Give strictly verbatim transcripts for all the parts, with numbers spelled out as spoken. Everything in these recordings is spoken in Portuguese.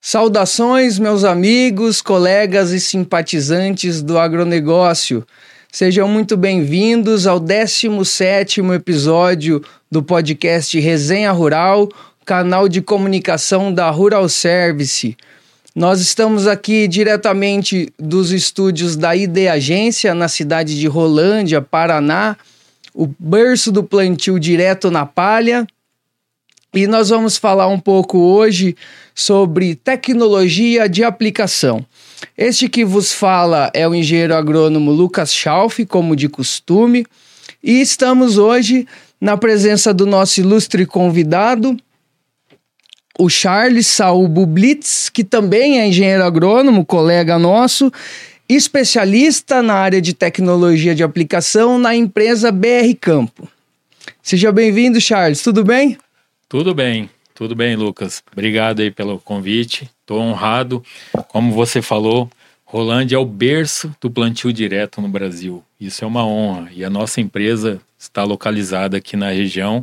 Saudações, meus amigos, colegas e simpatizantes do agronegócio. Sejam muito bem-vindos ao décimo sétimo episódio do podcast Resenha Rural, canal de comunicação da Rural Service. Nós estamos aqui diretamente dos estúdios da I D Agência, na cidade de Rolândia, Paraná, o berço do plantio direto na palha. E nós vamos falar um pouco hoje sobre tecnologia de aplicação. Este que vos fala é o engenheiro agrônomo Lucas Schalf, como de costume, e estamos hoje na presença do nosso ilustre convidado, o Charles Saul Bublitz, que também é engenheiro agrônomo, colega nosso, especialista na área de tecnologia de aplicação na empresa B R Campo. Seja bem-vindo, Charles, tudo bem? Tudo bem, tudo bem, Lucas. Obrigado aí pelo convite, estou honrado. Como você falou, Rolândia é o berço do plantio direto no Brasil. Isso é uma honra e a nossa empresa está localizada aqui na região,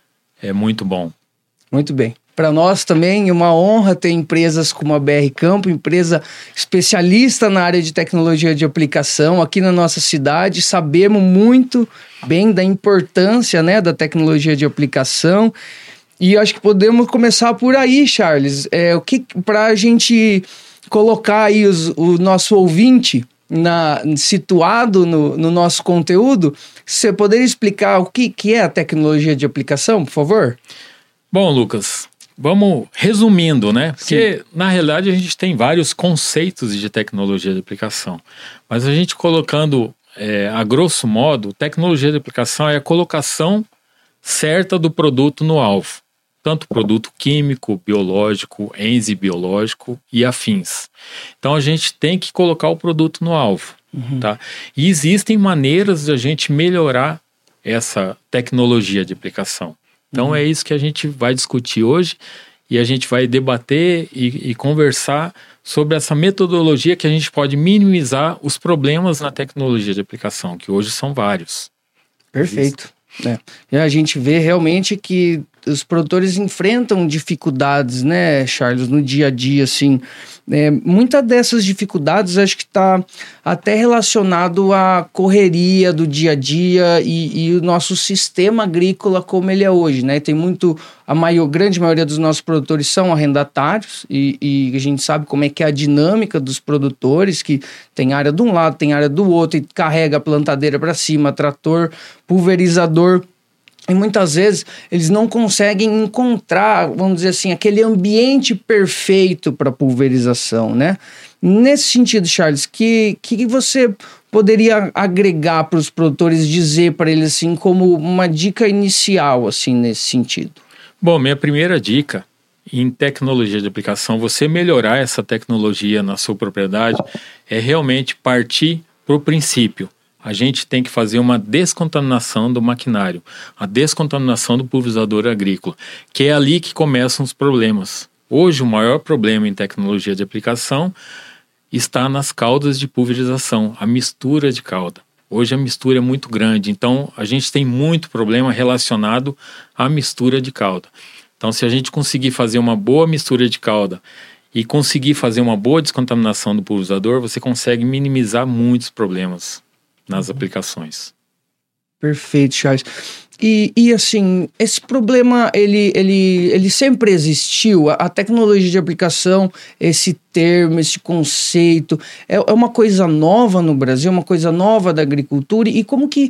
é muito bom. Muito bem. Para nós também é uma honra ter empresas como a B R Campo, empresa especialista na área de tecnologia de aplicação aqui na nossa cidade. Sabemos muito bem da importância, né, da tecnologia de aplicação. E acho que podemos começar por aí, Charles. É, o que, para a gente colocar aí os, o nosso ouvinte na, situado no, no nosso conteúdo, você poderia explicar o que, que é a tecnologia de aplicação, por favor? Bom, Lucas, vamos resumindo, né? Porque, Sim. Na realidade, a gente tem vários conceitos de tecnologia de aplicação. Mas a gente colocando, é, a grosso modo, tecnologia de aplicação é a colocação certa do produto no alvo. Tanto produto químico, biológico, enzibiológico e afins. Então a gente tem que colocar o produto no alvo. Uhum. Tá? E existem maneiras de a gente melhorar essa tecnologia de aplicação. Então uhum. é isso que a gente vai discutir hoje e a gente vai debater e, e conversar sobre essa metodologia que a gente pode minimizar os problemas na tecnologia de aplicação, que hoje são vários. Perfeito. É. E a gente vê realmente que os produtores enfrentam dificuldades, né, Charles, no dia a dia, assim. É, muitas dessas dificuldades acho que está até relacionado à correria do dia a dia e, e o nosso sistema agrícola como ele é hoje, né? Tem muito, a maior, grande maioria dos nossos produtores são arrendatários e, e a gente sabe como é que é a dinâmica dos produtores, que tem área de um lado, tem área do outro, e carrega a plantadeira para cima, trator, pulverizador. E muitas vezes eles não conseguem encontrar, vamos dizer assim, aquele ambiente perfeito para pulverização, né? Nesse sentido, Charles, que que você poderia agregar para os produtores, dizer para eles assim como uma dica inicial, assim, nesse sentido? Bom, minha primeira dica em tecnologia de aplicação, você melhorar essa tecnologia na sua propriedade, é realmente partir para o princípio. A gente tem que fazer uma descontaminação do maquinário, a descontaminação do pulverizador agrícola, que é ali que começam os problemas. Hoje, o maior problema em tecnologia de aplicação está nas caudas de pulverização, a mistura de cauda. Hoje a mistura é muito grande, então a gente tem muito problema relacionado à mistura de cauda. Então, se a gente conseguir fazer uma boa mistura de cauda e conseguir fazer uma boa descontaminação do pulverizador, você consegue minimizar muitos problemas nas aplicações. Perfeito, Charles. E, e assim, esse problema, ele, ele, ele sempre existiu? A, a tecnologia de aplicação, esse termo, esse conceito, é, é uma coisa nova no Brasil, uma coisa nova da agricultura? E como que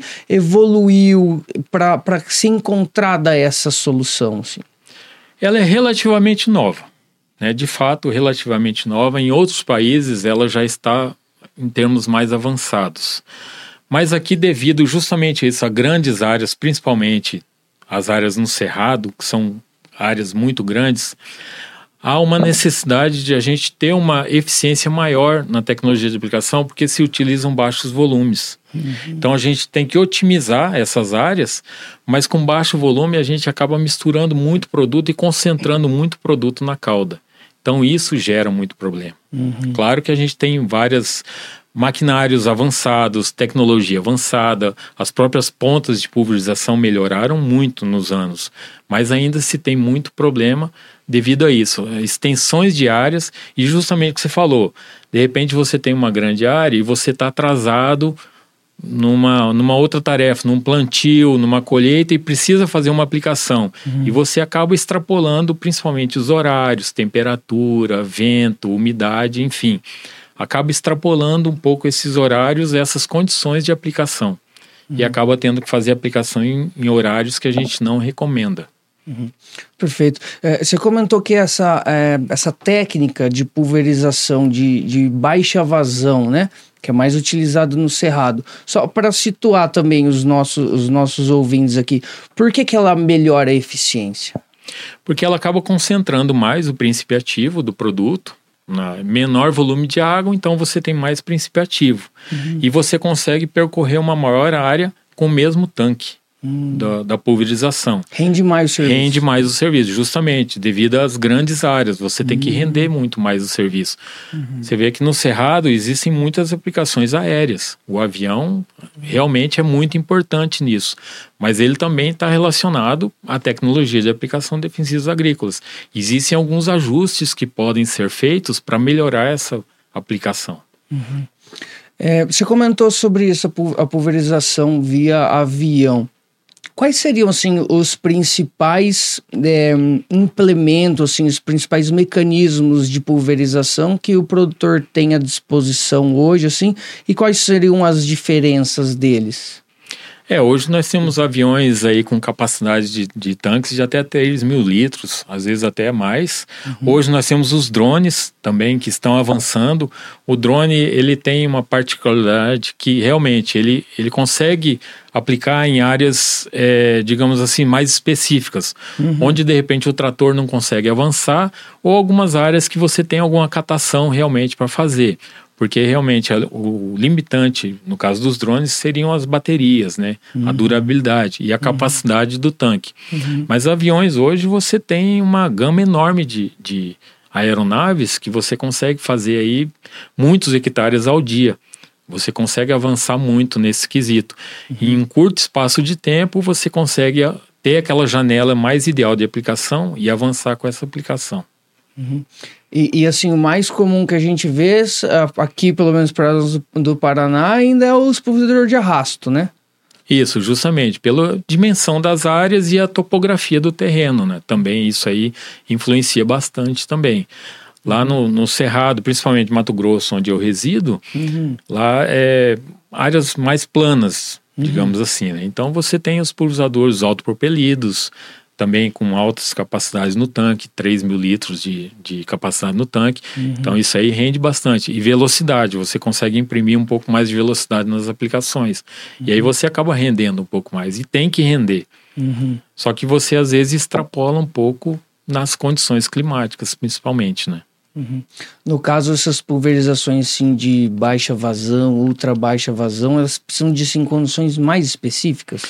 evoluiu para se encontrar essa solução? Assim? Ela é relativamente nova, né? De fato, relativamente nova. Em outros países, ela já está em termos mais avançados. Mas aqui, devido justamente a isso, a grandes áreas, principalmente as áreas no Cerrado, que são áreas muito grandes, há uma necessidade de a gente ter uma eficiência maior na tecnologia de aplicação, porque se utilizam baixos volumes. Uhum. Então a gente tem que otimizar essas áreas, mas com baixo volume a gente acaba misturando muito produto e concentrando muito produto na cauda. Então isso gera muito problema. Uhum. Claro que a gente tem várias maquinários avançados, tecnologia avançada, as próprias pontas de pulverização melhoraram muito nos anos, mas ainda se tem muito problema devido a isso, extensões de áreas e justamente o que você falou, de repente você tem uma grande área e você está atrasado numa, numa outra tarefa, num plantio, numa colheita e precisa fazer uma aplicação. Uhum. E você acaba extrapolando principalmente os horários, temperatura, vento, umidade, enfim. Acaba extrapolando um pouco esses horários, essas condições de aplicação. Uhum. E acaba tendo que fazer aplicação em, em horários que a gente não recomenda. Uhum. Perfeito. É, você comentou que essa, é, essa técnica de pulverização de, de baixa vazão, né? Que é mais utilizado no cerrado. Só para situar também os nossos, os nossos ouvintes aqui, por que que ela melhora a eficiência? Porque ela acaba concentrando mais o princípio ativo do produto, na menor volume de água, então você tem mais princípio ativo. Uhum. E você consegue percorrer uma maior área com o mesmo tanque uhum. da, da pulverização. Rende mais o serviço. Rende mais o serviço, justamente, devido às grandes áreas. Você tem uhum. que render muito mais o serviço. Uhum. Você vê que no cerrado existem muitas aplicações aéreas. O avião realmente é muito importante nisso. Mas ele também está relacionado à tecnologia de aplicação de defensivos agrícolas. Existem alguns ajustes que podem ser feitos para melhorar essa aplicação. Uhum. É, você comentou sobre isso, a pulverização via avião. Quais seriam, assim, os principais é, implementos, assim, os principais mecanismos de pulverização que o produtor tem à disposição hoje, assim, e quais seriam as diferenças deles? É, hoje nós temos aviões aí com capacidade de, de tanques de até três mil litros, às vezes até mais. Uhum. Hoje nós temos os drones também que estão avançando. O drone, ele tem uma particularidade que realmente ele, ele consegue aplicar em áreas, é, digamos assim, mais específicas, uhum. onde de repente o trator não consegue avançar ou algumas áreas que você tem alguma catação realmente para fazer. Porque realmente o limitante, no caso dos drones, seriam as baterias, né? Uhum. A durabilidade e a capacidade uhum. do tanque. Uhum. Mas aviões hoje você tem uma gama enorme de, de aeronaves que você consegue fazer aí muitos hectares ao dia. Você consegue avançar muito nesse quesito. Uhum. E em curto espaço de tempo você consegue ter aquela janela mais ideal de aplicação e avançar com essa aplicação. Uhum. E, e assim, o mais comum que a gente vê aqui, pelo menos para os do Paraná, ainda é os pulverizadores de arrasto, né? Isso, justamente, pela dimensão das áreas e a topografia do terreno, né? Também isso aí influencia bastante também. Lá no, no Cerrado, principalmente Mato Grosso, onde eu resido, uhum. lá é áreas mais planas, digamos uhum. assim, né? Então você tem os pulverizadores autopropelidos, também com altas capacidades no tanque, três mil litros de, de capacidade no tanque. Uhum. Então isso aí rende bastante. E velocidade, você consegue imprimir um pouco mais de velocidade nas aplicações. Uhum. E aí você acaba rendendo um pouco mais. E tem que render. Uhum. Só que você às vezes extrapola um pouco nas condições climáticas, principalmente, né? Uhum. No caso, essas pulverizações assim, de baixa vazão, ultra baixa vazão, elas precisam de assim, condições mais específicas?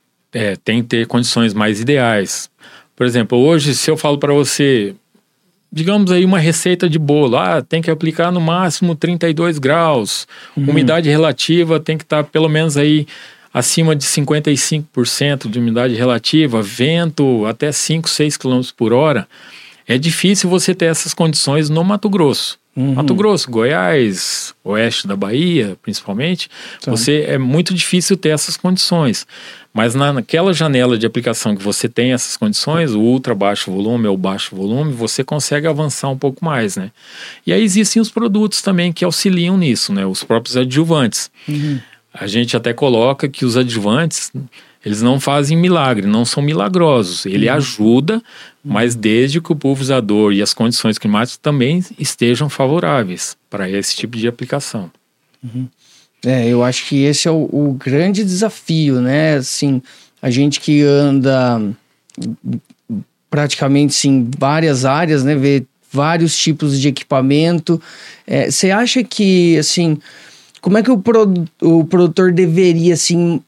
É, tem que ter condições mais ideais. Por exemplo, hoje, se eu falo para você, digamos aí uma receita de bolo, ah, tem que aplicar no máximo trinta e dois graus, uhum. umidade relativa tem que estar pelo menos aí acima de cinquenta e cinco por cento de umidade relativa, vento até cinco, seis quilômetros por hora. É difícil você ter essas condições no Mato Grosso. Uhum. Mato Grosso, Goiás, oeste da Bahia, principalmente, então. você é muito difícil ter essas condições. Mas na, naquela janela de aplicação que você tem essas condições, o ultra baixo volume ou baixo volume, você consegue avançar um pouco mais, né? E aí existem os produtos também que auxiliam nisso, né? Os próprios adjuvantes. Uhum. A gente até coloca que os adjuvantes, eles não fazem milagre, não são milagrosos. Ele uhum. ajuda, mas desde que o pulverizador e as condições climáticas também estejam favoráveis para esse tipo de aplicação. Uhum. É, eu acho que esse é o, o grande desafio, né? Assim, a gente que anda praticamente em várias áreas, né? Vê vários tipos de equipamento. É, você acha que, assim, como é que o, produ- o produtor deveria, assim,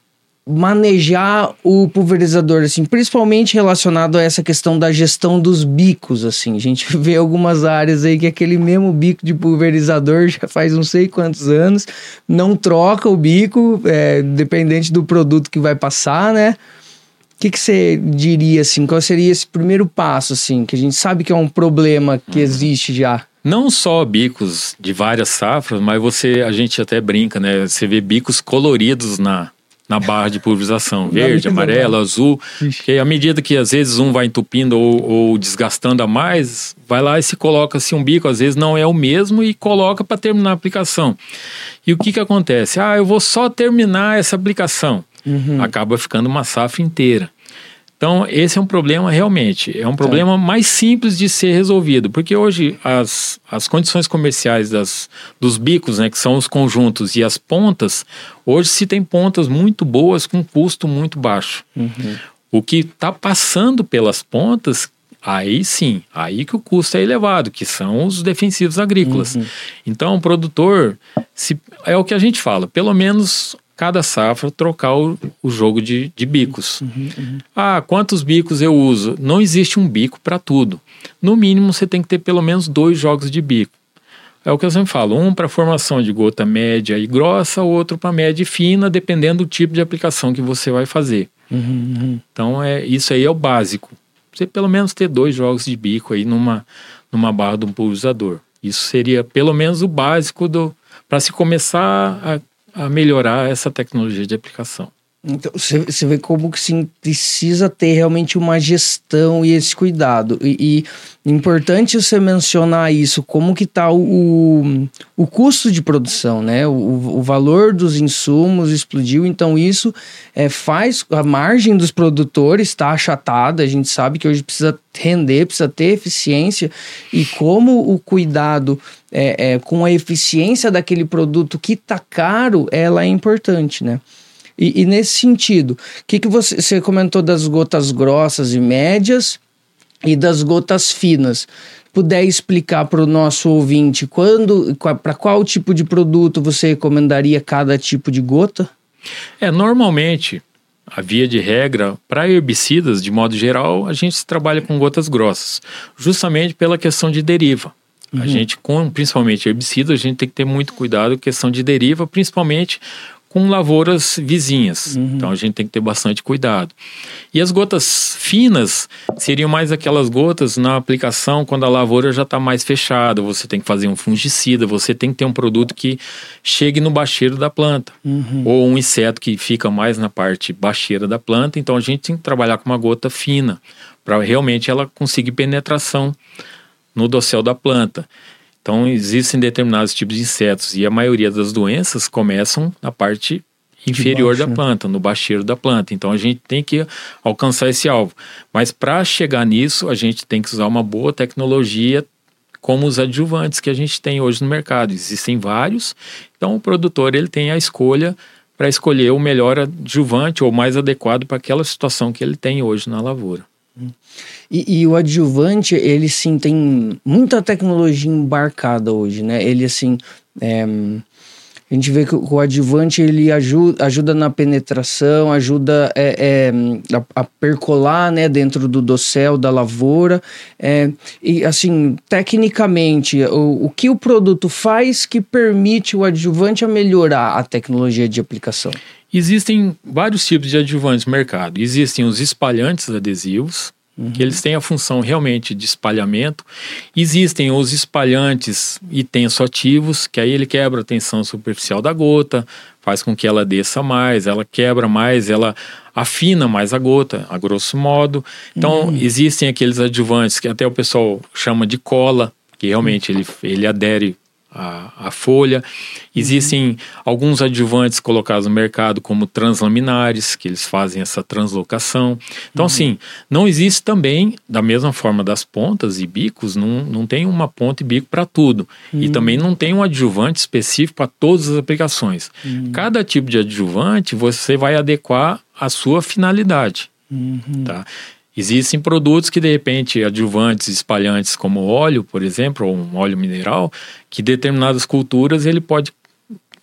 manejar o pulverizador, assim, principalmente relacionado a essa questão da gestão dos bicos, assim. A gente vê algumas áreas aí que aquele mesmo bico de pulverizador já faz não sei quantos anos, não troca o bico, é, dependente do produto que vai passar, né? O que, que você diria, assim, qual seria esse primeiro passo, assim, que a gente sabe que é um problema que existe já? Não só bicos de várias safras, mas você, a gente até brinca, né? Você vê bicos coloridos na, na barra de pulverização, verde, amarelo, azul, porque à medida que às vezes um vai entupindo ou, ou desgastando a mais, vai lá e se coloca-se um bico, às vezes não é o mesmo e coloca para terminar a aplicação. E o que que acontece? Ah, eu vou só terminar essa aplicação. Uhum. Acaba ficando uma safra inteira. Então, esse é um problema realmente, é um problema é. mais simples de ser resolvido, porque hoje as, as condições comerciais das, dos bicos, né, que são os conjuntos e as pontas, hoje se tem pontas muito boas com custo muito baixo. Uhum. O que está passando pelas pontas, aí sim, aí que o custo é elevado, que são os defensivos agrícolas. Uhum. Então, o produtor, se, é o que a gente fala, pelo menos cada safra trocar o, o jogo de, de bicos. Uhum, uhum. Ah, quantos bicos eu uso? Não existe um bico para tudo. No mínimo, você tem que ter pelo menos dois jogos de bico. É o que eu sempre falo, um para formação de gota média e grossa, outro para média e fina, dependendo do tipo de aplicação que você vai fazer. Uhum, uhum. Então, é, isso aí é o básico. Você pelo menos ter dois jogos de bico aí numa, numa barra de um pulverizador. Isso seria pelo menos o básico para se começar a a melhorar essa tecnologia de aplicação. Então, você vê como que sim, precisa ter realmente uma gestão e esse cuidado. E, e importante você mencionar isso, como que está o, o custo de produção, né? O, o valor dos insumos explodiu, então isso é, faz a margem dos produtores está achatada. A gente sabe que hoje precisa render, precisa ter eficiência, e como o cuidado é, é, com a eficiência daquele produto que está caro, ela é importante, né? E, e nesse sentido, o que, que você, você comentou das gotas grossas e médias e das gotas finas? Puder explicar para o nosso ouvinte quando, para qual tipo de produto você recomendaria cada tipo de gota? É, normalmente, a via de regra, para herbicidas, de modo geral, a gente trabalha com gotas grossas, justamente pela questão de deriva. Uhum. A gente, com principalmente herbicidas, a gente tem que ter muito cuidado com a questão de deriva, principalmente com lavouras vizinhas. Uhum. Então a gente tem que ter bastante cuidado. E as gotas finas seriam mais aquelas gotas na aplicação quando a lavoura já está mais fechada, você tem que fazer um fungicida, você tem que ter um produto que chegue no bacheiro da planta. Uhum. Ou um inseto que fica mais na parte bacheira da planta, então a gente tem que trabalhar com uma gota fina, para realmente ela conseguir penetração no dossel da planta. Então, existem determinados tipos de insetos e a maioria das doenças começam na parte inferior da planta, no bacheiro da planta. Então, a gente tem que alcançar esse alvo. Mas, para chegar nisso, a gente tem que usar uma boa tecnologia, como os adjuvantes que a gente tem hoje no mercado. Existem vários, então o produtor ele tem a escolha para escolher o melhor adjuvante ou mais adequado para aquela situação que ele tem hoje na lavoura. E, e o adjuvante, ele sim tem muita tecnologia embarcada hoje, né? Ele assim, é, a gente vê que o adjuvante ele ajuda, ajuda na penetração, ajuda é, é, a, a percolar, né, dentro do dossel da lavoura. É, e assim, tecnicamente, o, o que o produto faz que permite o adjuvante a melhorar a tecnologia de aplicação? Existem vários tipos de adjuvantes no mercado. Existem os espalhantes adesivos, uhum. que eles têm a função realmente de espalhamento. Existem os espalhantes e tensoativos, que aí ele quebra a tensão superficial da gota, faz com que ela desça mais, ela quebra mais, ela afina mais a gota, a grosso modo. Então, uhum. existem aqueles adjuvantes que até o pessoal chama de cola, que realmente ele, ele adere A, a folha. Existem uhum. alguns adjuvantes colocados no mercado como translaminares, que eles fazem essa translocação. Então, uhum. assim, não existe também, da mesma forma das pontas e bicos, não, não tem uma ponta e bico para tudo. Uhum. E também não tem um adjuvante específico para todas as aplicações. Uhum. Cada tipo de adjuvante você vai adequar à sua finalidade. Uhum. Tá? Existem produtos que, de repente, adjuvantes espalhantes como óleo, por exemplo, ou um óleo mineral, que determinadas culturas ele pode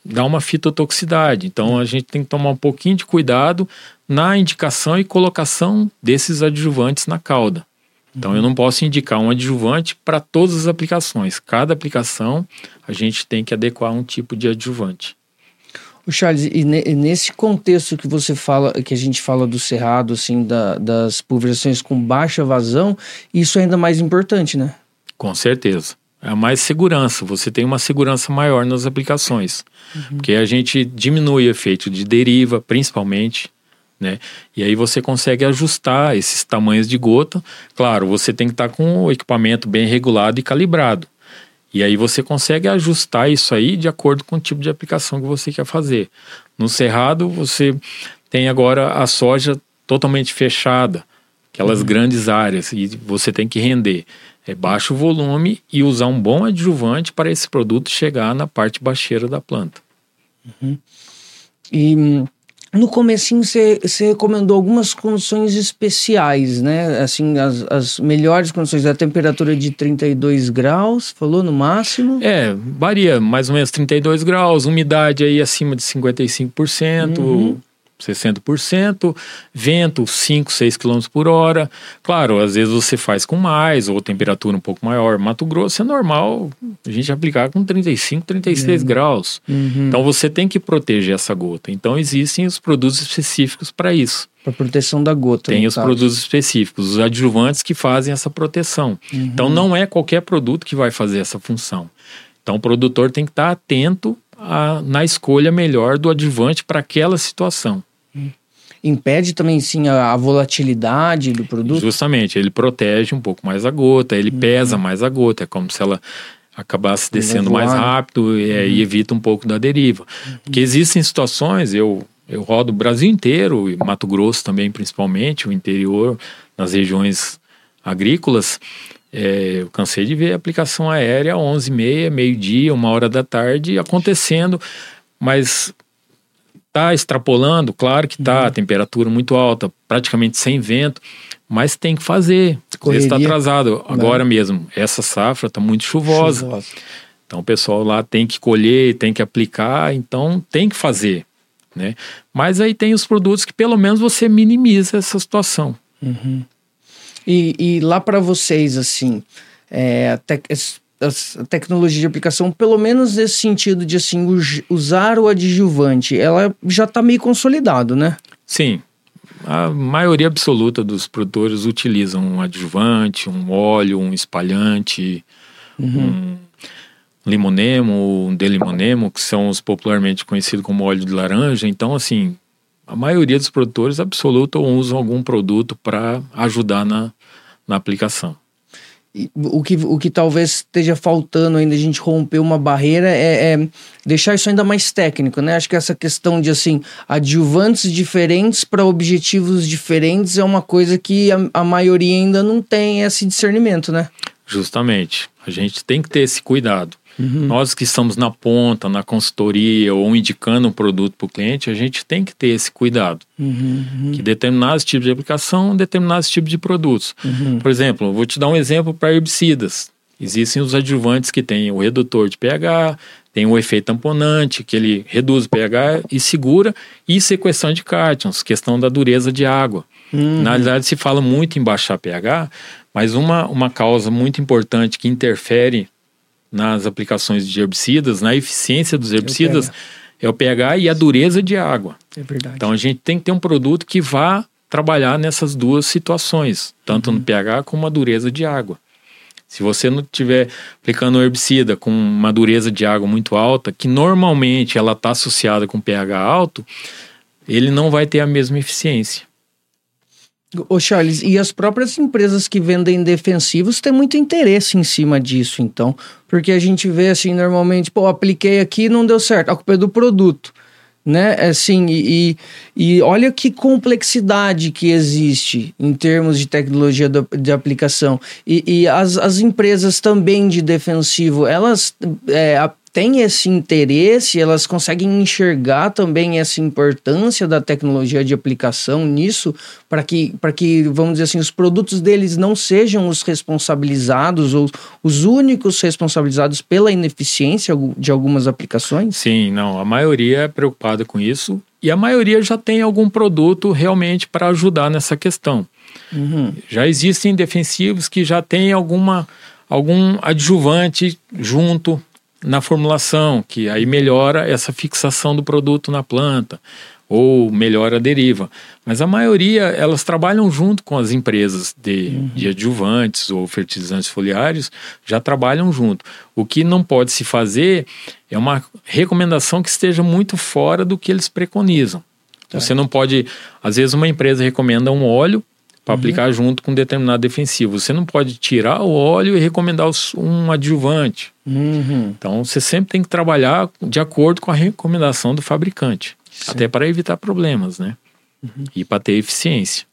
dar uma fitotoxicidade. Então a gente tem que tomar um pouquinho de cuidado na indicação e colocação desses adjuvantes na cauda. Então, eu não posso indicar um adjuvante para todas as aplicações. Cada aplicação, a gente tem que adequar um tipo de adjuvante. O Charles, e, ne, e nesse contexto que você fala, que a gente fala do cerrado, assim, da, das pulverizações com baixa vazão, isso é ainda mais importante, né? Com certeza. É mais segurança. Você tem uma segurança maior nas aplicações. Uhum. Porque a gente diminui o efeito de deriva, principalmente, né? E aí você consegue ajustar esses tamanhos de gota. Claro, você tem que estar com o equipamento bem regulado e calibrado. E aí você consegue ajustar isso aí de acordo com o tipo de aplicação que você quer fazer. No cerrado, você tem agora a soja totalmente fechada, aquelas uhum. grandes áreas, e você tem que render é baixo volume e usar um bom adjuvante para esse produto chegar na parte baixeira da planta. Uhum. E no comecinho você recomendou algumas condições especiais, né? Assim, as, as melhores condições, da temperatura de trinta e dois graus, falou no máximo? É, varia, mais ou menos trinta e dois graus, umidade aí acima de cinquenta e cinco por cento, uhum. sessenta por cento, vento cinco, seis quilômetros por hora. Claro, às vezes você faz com mais, ou temperatura um pouco maior. Mato Grosso é normal a gente aplicar com trinta e cinco, trinta e seis uhum. graus. Uhum. Então você tem que proteger essa gota. Então existem os produtos específicos para isso. Para proteção da gota. Tem os caso. produtos específicos, os adjuvantes que fazem essa proteção. Uhum. Então não é qualquer produto que vai fazer essa função. Então o produtor tem que estar atento a, na escolha melhor do adjuvante para aquela situação. Impede também, sim, a, a volatilidade do produto? Justamente, ele protege um pouco mais a gota, ele uhum. pesa mais a gota, é como se ela acabasse descendo mais rápido e, é, uhum. e evita um pouco da deriva. Uhum. Porque existem situações, eu, eu rodo o Brasil inteiro, e Mato Grosso também principalmente, o interior, nas regiões agrícolas, é, eu cansei de ver a aplicação aérea onze e meia, meio-dia, uma hora da tarde acontecendo, mas está extrapolando, claro que está, uhum. temperatura muito alta, praticamente sem vento, mas tem que fazer. Está atrasado. Agora mesmo, essa safra está muito chuvosa. chuvosa. Então o pessoal lá tem que colher, tem que aplicar, então tem que fazer, né? Mas aí tem os produtos que pelo menos você minimiza essa situação. Uhum. E, e lá para vocês, assim, é, até a tecnologia de aplicação, pelo menos nesse sentido de assim, usar o adjuvante, ela já está meio consolidado, né? Sim. A maioria absoluta dos produtores utilizam um adjuvante, um óleo, um espalhante, uhum. um limonemo, um delimonemo, que são os popularmente conhecidos como óleo de laranja. Então, assim, a maioria dos produtores absoluta usam algum produto para ajudar na, na aplicação. O que, o que talvez esteja faltando ainda a gente romper uma barreira é, é deixar isso ainda mais técnico, né? Acho que essa questão de, assim, adjuvantes diferentes para objetivos diferentes é uma coisa que a, a maioria ainda não tem esse discernimento, né? Justamente. A gente tem que ter esse cuidado. Uhum. Nós que estamos na ponta, na consultoria ou indicando um produto para o cliente, a gente tem que ter esse cuidado. Uhum, uhum. Que determinados tipos de aplicação, determinados tipos de produtos. Uhum. Por exemplo, eu vou te dar um exemplo para herbicidas. Existem os adjuvantes que têm o redutor de pH, tem o efeito tamponante, que ele reduz o pH e segura, e sequestração de cátions, questão da dureza de água. Uhum. Na realidade, se fala muito em baixar pH, mas uma, uma causa muito importante que interfere nas aplicações de herbicidas, na eficiência dos herbicidas, é o pH e a dureza de água. É verdade. Então a gente tem que ter um produto que vá trabalhar nessas duas situações, tanto uhum. no pH como a dureza de água. Se você não estiver aplicando um herbicida com uma dureza de água muito alta, que normalmente ela está associada com pH alto, ele não vai ter a mesma eficiência. Ô Charles, e as próprias empresas que vendem defensivos têm muito interesse em cima disso, então, porque a gente vê assim, normalmente, pô, apliquei aqui e não deu certo, a culpa é do produto, né, assim, e, e olha que complexidade que existe em termos de tecnologia de, de aplicação, e, e as, as empresas também de defensivo, elas é, têm esse interesse, elas conseguem enxergar também essa importância da tecnologia de aplicação nisso, para que, para que, vamos dizer assim, os produtos deles não sejam os responsabilizados ou os únicos responsabilizados pela ineficiência de algumas aplicações? Sim, não, a maioria é preocupada com isso e a maioria já tem algum produto realmente para ajudar nessa questão. Uhum. Já existem defensivos que já têm alguma, algum adjuvante junto na formulação, que aí melhora essa fixação do produto na planta, ou melhora a deriva. Mas a maioria, elas trabalham junto com as empresas de, uhum. de adjuvantes ou fertilizantes foliares, já trabalham junto. O que não pode se fazer é uma recomendação que esteja muito fora do que eles preconizam. Tá. Você não pode, às vezes uma empresa recomenda um óleo para uhum. aplicar junto com um determinado defensivo. Você não pode tirar o óleo e recomendar um adjuvante. Uhum. Então, você sempre tem que trabalhar de acordo com a recomendação do fabricante. Sim. Até para evitar problemas, né? Uhum. E para ter eficiência.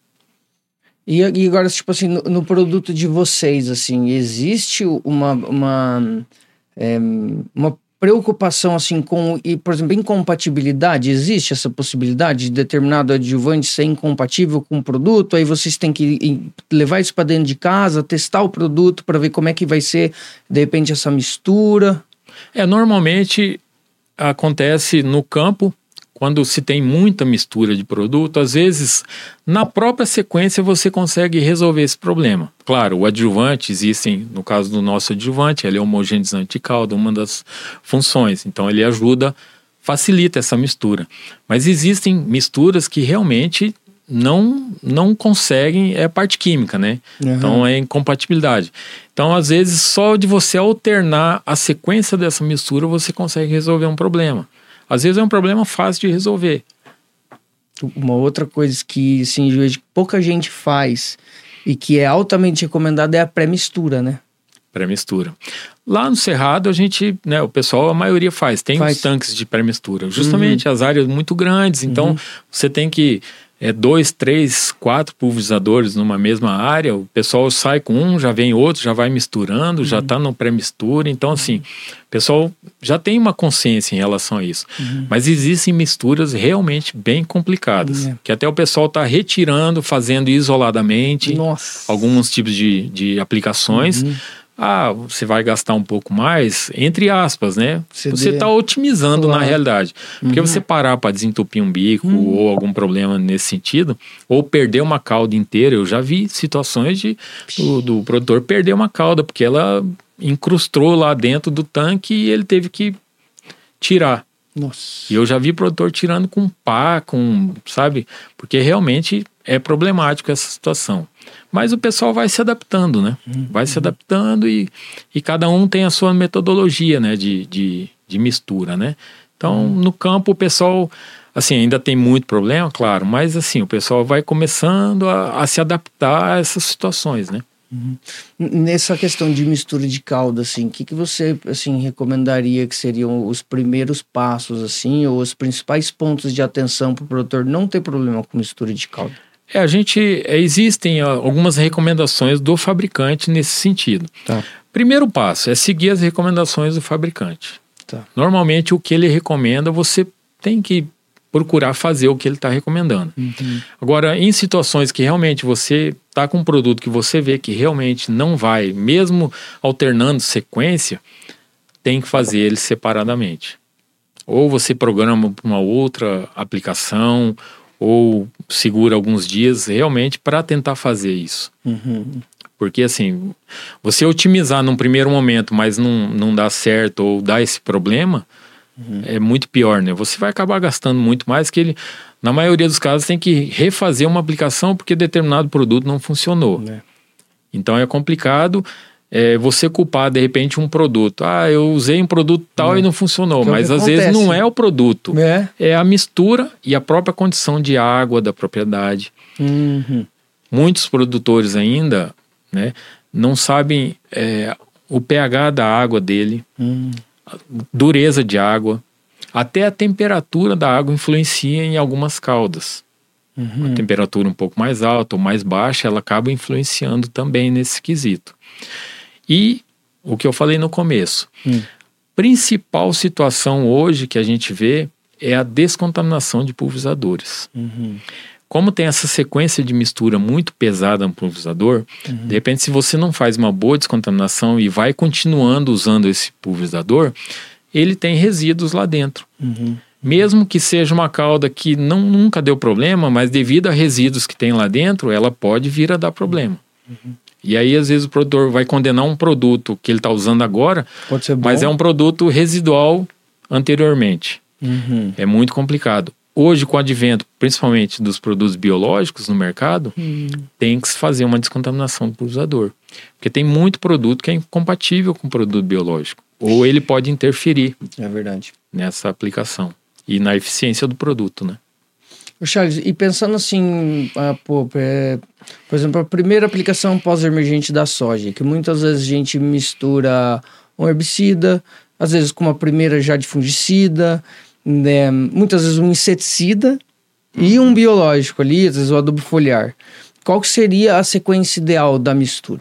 E, e agora, tipo assim, no, no produto de vocês, assim, existe uma... uma, é, uma preocupação assim com, e, por exemplo, incompatibilidade? Existe essa possibilidade de determinado adjuvante ser incompatível com o produto? Aí vocês têm que levar isso para dentro de casa, testar o produto para ver como é que vai ser, de repente, essa mistura? É, normalmente acontece no campo, quando se tem muita mistura de produto, às vezes, na própria sequência, você consegue resolver esse problema. Claro, o adjuvante, existem, no caso do nosso adjuvante, ele é homogeneizante de calda, uma das funções. Então, ele ajuda, facilita essa mistura. Mas existem misturas que realmente não, não conseguem, é parte química, né? Uhum. Então, é incompatibilidade. Então, às vezes, só de você alternar a sequência dessa mistura, você consegue resolver um problema. Às vezes é um problema fácil de resolver. Uma outra coisa que, assim, pouca gente faz e que é altamente recomendada é a pré-mistura, né? Pré-mistura. Lá no Cerrado, a gente, né, o pessoal, a maioria faz. Tem faz. Os tanques de pré-mistura. Justamente uhum. as áreas muito grandes, então uhum. você tem que... É, dois, três, quatro pulverizadores numa mesma área, o pessoal sai com um, já vem outro, já vai misturando, uhum. já está no pré-mistura. Então, assim, o pessoal já tem uma consciência em relação a isso. Uhum. Mas existem misturas realmente bem complicadas, uhum. que até o pessoal está retirando, fazendo isoladamente. Nossa. Alguns tipos de, de aplicações. Uhum. Ah, você vai gastar um pouco mais, entre aspas, né? C D. Você está otimizando claro. Na realidade. Porque uhum. você parar para desentupir um bico uhum. ou algum problema nesse sentido, ou perder uma cauda inteira. Eu já vi situações de, do, do produtor perder uma cauda, porque ela incrustou lá dentro do tanque e ele teve que tirar. Nossa. E eu já vi produtor tirando com pá, com, sabe? Porque realmente é problemático essa situação. Mas o pessoal vai se adaptando, né? Uhum. Vai se adaptando e, e cada um tem a sua metodologia, né? De, de, de mistura, né? Então, uhum. no campo o pessoal, assim, ainda tem muito problema, claro, mas assim, o pessoal vai começando a, a se adaptar a essas situações, né? Uhum. Nessa questão de mistura de calda, assim, o que, que você, assim, recomendaria que seriam os primeiros passos, assim, ou os principais pontos de atenção para o produtor não ter problema com mistura de calda? É, a gente, é, existem algumas recomendações do fabricante nesse sentido. Tá. Primeiro passo é seguir as recomendações do fabricante. Tá. Normalmente o que ele recomenda, você tem que procurar fazer o que ele está recomendando. Uhum. Agora, em situações que realmente você está com um produto que você vê que realmente não vai, mesmo alternando sequência, tem que fazer ele separadamente. Ou você programa uma outra aplicação, ou segura alguns dias realmente para tentar fazer isso. Uhum. Porque assim, você otimizar num primeiro momento, mas não, não dá certo ou dá esse problema, uhum. é muito pior, né? Você vai acabar gastando muito mais, que ele, na maioria dos casos, tem que refazer uma aplicação porque determinado produto não funcionou. É. Então é complicado é, você culpar, de repente, um produto. Ah, eu usei um produto tal é. e não funcionou. Que mas, é às acontece. vezes, não é o produto. É. é a mistura e a própria condição de água da propriedade. Uhum. Muitos produtores ainda, né, não sabem é, o pH da água dele, uhum. a dureza de água. Até a temperatura da água influencia em algumas caldas. Uhum. A temperatura um pouco mais alta ou mais baixa, ela acaba influenciando também nesse quesito. E o que eu falei no começo, hum. principal situação hoje que a gente vê é a descontaminação de pulverizadores. Uhum. Como tem essa sequência de mistura muito pesada no pulverizador, uhum. de repente, se você não faz uma boa descontaminação e vai continuando usando esse pulverizador, ele tem resíduos lá dentro. Uhum. Mesmo que seja uma calda que não, nunca deu problema, mas devido a resíduos que tem lá dentro, ela pode vir a dar problema. Uhum. E aí, às vezes, o produtor vai condenar um produto que ele está usando agora, pode ser bom, mas é um produto residual anteriormente. Uhum. É muito complicado. Hoje, com o advento, principalmente dos produtos biológicos no mercado, hum. tem que se fazer uma descontaminação do pulverizador. Porque tem muito produto que é incompatível com o produto biológico. Ou ele pode interferir é verdade. nessa aplicação. E na eficiência do produto, né? Charles, e pensando assim, ah, pô, é, por exemplo, a primeira aplicação pós-emergente da soja, que muitas vezes a gente mistura um herbicida, às vezes com uma primeira já de fungicida, né, muitas vezes um inseticida e um biológico ali, às vezes o adubo foliar. Qual que seria a sequência ideal da mistura?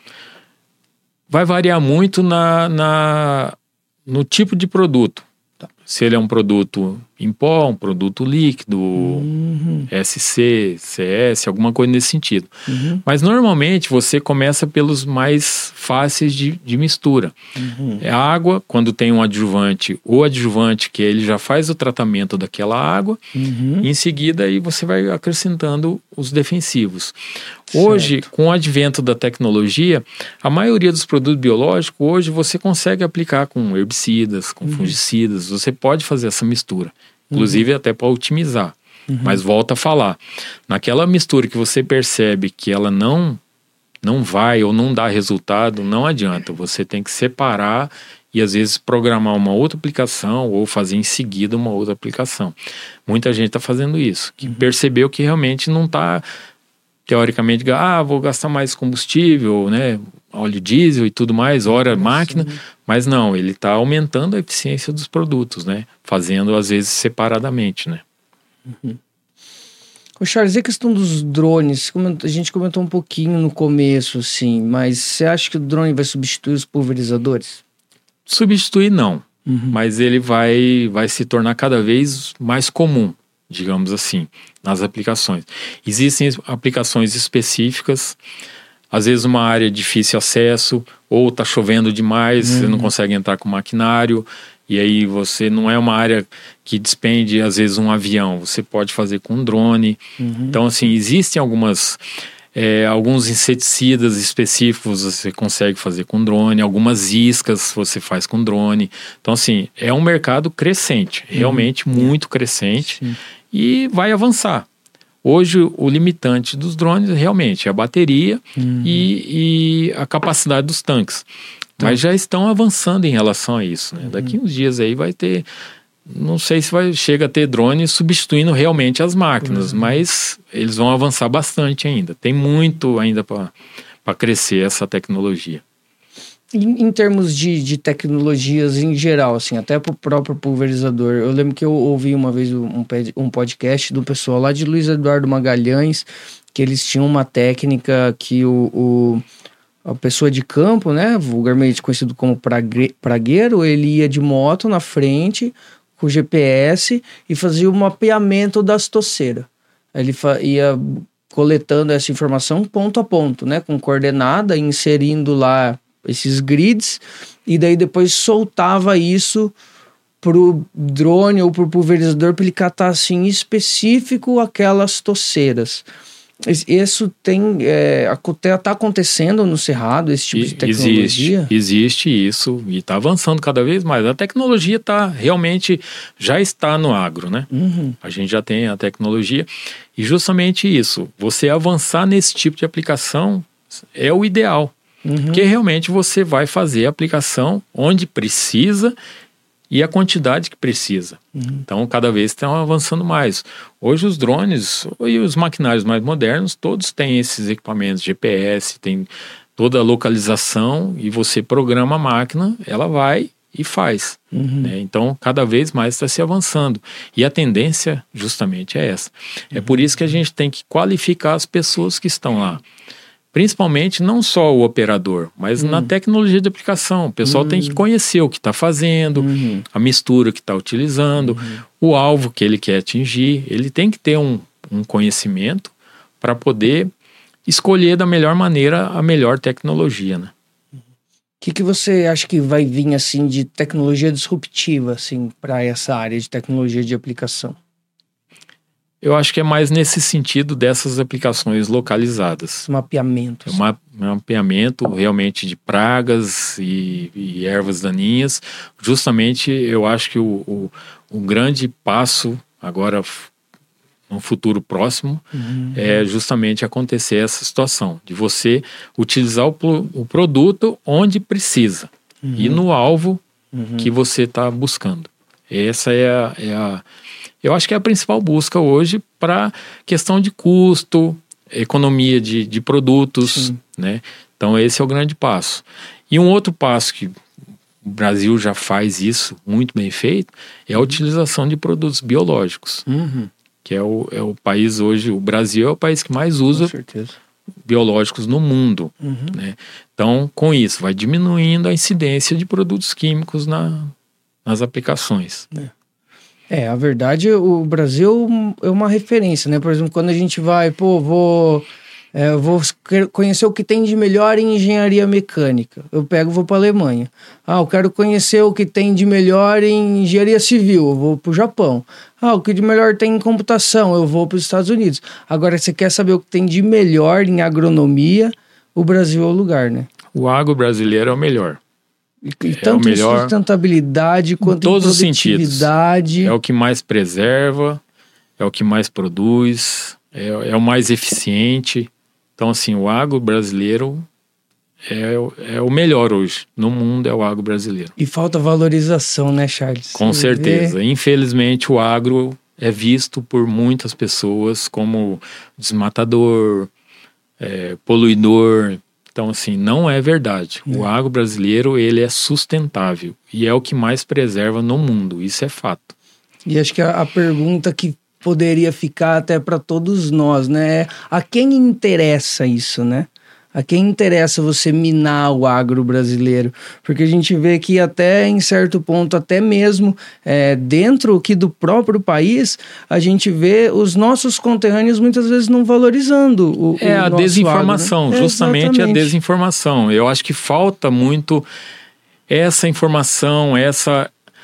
Vai variar muito na, na, no tipo de produto. Tá. Se ele é um produto em pó, um produto líquido, uhum. S C, C S, alguma coisa nesse sentido. Uhum. Mas normalmente você começa pelos mais fáceis de, de mistura. Uhum. É a água, quando tem um adjuvante, o adjuvante que ele já faz o tratamento daquela água, uhum. e em seguida aí você vai acrescentando os defensivos. Hoje, certo. Com o advento da tecnologia, a maioria dos produtos biológicos, hoje você consegue aplicar com herbicidas, com uhum. fungicidas, você pode fazer essa mistura. Inclusive uhum. até para otimizar. Uhum. Mas volta a falar. Naquela mistura que você percebe que ela não, não vai ou não dá resultado, não adianta. Você tem que separar e às vezes programar uma outra aplicação ou fazer em seguida uma outra aplicação. Muita gente está fazendo isso. Que uhum. percebeu que realmente não está, teoricamente, ah, vou gastar mais combustível, né? Óleo diesel e tudo mais, hora Nossa, máquina, sim. mas não, ele está aumentando a eficiência dos produtos, né? Fazendo às vezes separadamente, né? Uhum. Ô Charles, e a questão dos drones? A gente comentou um pouquinho no começo, assim, mas você acha que o drone vai substituir os pulverizadores? Substituir não, uhum. mas ele vai, vai se tornar cada vez mais comum, digamos assim, nas aplicações. Existem aplicações específicas. Às vezes uma área de difícil acesso, ou está chovendo demais, uhum. você não consegue entrar com maquinário, e aí você não é uma área que despende, às vezes, um avião, você pode fazer com um drone. Uhum. Então, assim, existem algumas, é, alguns inseticidas específicos você consegue fazer com drone, algumas iscas você faz com drone. Então, assim, é um mercado crescente, realmente uhum. muito crescente, Sim. e vai avançar. Hoje, o limitante dos drones realmente é a bateria uhum. e, e a capacidade dos tanques. Então, mas já estão avançando em relação a isso, né? Uhum. Daqui uns dias aí vai ter, não sei se vai, chega a ter drones substituindo realmente as máquinas, uhum. mas eles vão avançar bastante ainda. Tem muito ainda para crescer essa tecnologia. Em, em termos de, de tecnologias em geral, assim, até para o próprio pulverizador, eu lembro que eu ouvi uma vez um, um podcast do pessoal lá de Luiz Eduardo Magalhães, que eles tinham uma técnica que o, o, a pessoa de campo, né, vulgarmente conhecido como prague, pragueiro, ele ia de moto na frente com o G P S e fazia o mapeamento das toceiras. Ele fa- ia coletando essa informação ponto a ponto, né, com coordenada, inserindo lá esses grids, e daí depois soltava isso pro drone ou pro pulverizador para ele catar assim específico aquelas toceiras. Isso tem é, tá acontecendo no Cerrado, esse tipo de tecnologia? Existe, existe isso e está avançando cada vez mais. A tecnologia está realmente, já está no agro, né? Uhum. A gente já tem a tecnologia e justamente isso, você avançar nesse tipo de aplicação é o ideal. Uhum. Porque realmente você vai fazer a aplicação onde precisa e a quantidade que precisa. Uhum. Então, cada vez estão avançando mais. Hoje, os drones e os maquinários mais modernos, todos têm esses equipamentos G P S, tem toda a localização e você programa a máquina, ela vai e faz. Uhum. Né? Então, cada vez mais está se avançando. E a tendência, justamente, é essa. Uhum. É por isso que a gente tem que qualificar as pessoas que estão lá. Principalmente não só o operador, mas Uhum. na tecnologia de aplicação. O pessoal Uhum. tem que conhecer o que está fazendo, Uhum. a mistura que está utilizando, o alvo que ele quer atingir. Ele tem que ter um, um conhecimento para poder escolher da melhor maneira a melhor tecnologia, né? O que, que você acha que vai vir assim de tecnologia disruptiva assim, para essa área de tecnologia de aplicação? Eu acho que é mais nesse sentido dessas aplicações localizadas. Mapeamento. É uma- um mapeamento realmente de pragas e, e ervas daninhas. Justamente, eu acho que o, o, o grande passo agora, f- no futuro próximo, Uhum. é justamente acontecer essa situação de você utilizar o, pro- o produto onde precisa Uhum. e no alvo Uhum. que você está buscando. Essa é a, é a... Eu acho que é a principal busca hoje para questão de custo, economia de, de produtos, Sim. né? Então esse é o grande passo. E um outro passo que o Brasil já faz isso muito bem feito é a utilização de produtos biológicos, Uhum. que é o, é o país hoje, o Brasil é o país que mais Com usa certeza. biológicos no mundo, Uhum. né? Então com isso vai diminuindo a incidência de produtos químicos na, nas aplicações. É, a verdade, o Brasil é uma referência, né? Por exemplo, quando a gente vai, pô, vou, é, eu vou quer- conhecer o que tem de melhor em engenharia mecânica. Eu pego e vou para a Alemanha. Ah, eu quero conhecer o que tem de melhor em engenharia civil. Eu vou para o Japão. Ah, o que de melhor tem em computação. Eu vou para os Estados Unidos. Agora, você quer saber o que tem de melhor em agronomia? O Brasil é o lugar, né? O agro brasileiro é o melhor. E, e É tanto o melhor em sustentabilidade quanto em todos os sentidos. produtividade. É o que mais preserva, é o que mais produz, é, é o mais eficiente. Então, assim, o agro brasileiro é, o- é o melhor hoje. No mundo é o agro brasileiro. E falta valorização, né, Charles? Com Você certeza. vê- Infelizmente, o agro é visto por muitas pessoas como desmatador, é, poluidor. Então, assim, não é verdade. O agro brasileiro, ele é sustentável e é o que mais preserva no mundo. Isso é fato. E acho que a, a pergunta que poderia ficar até para todos nós, né? É a quem interessa isso, né? A quem interessa você minar o agro brasileiro? Porque a gente vê que até em certo ponto, até mesmo é, dentro aqui do próprio país, a gente vê os nossos conterrâneos muitas vezes não valorizando o, É o a nosso desinformação, agro, né? É, justamente a exatamente. desinformação. Eu acho que falta muito essa informação, essa